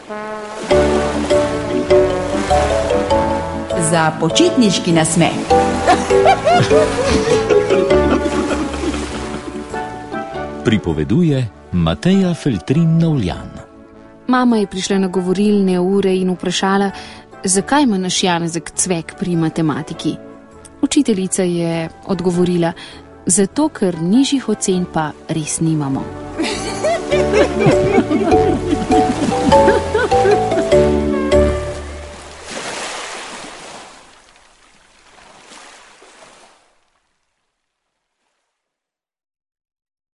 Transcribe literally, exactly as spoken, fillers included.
Za počitniški nasmeh. Pripoveduje Mateja Feltrin Novljan. Mama je prišla na govorilne ure in vprašala, zakaj ima naš Janezek cvek pri matematiki. Učiteljica je odgovorila, zato ker nižjih ocen pa res nimamo.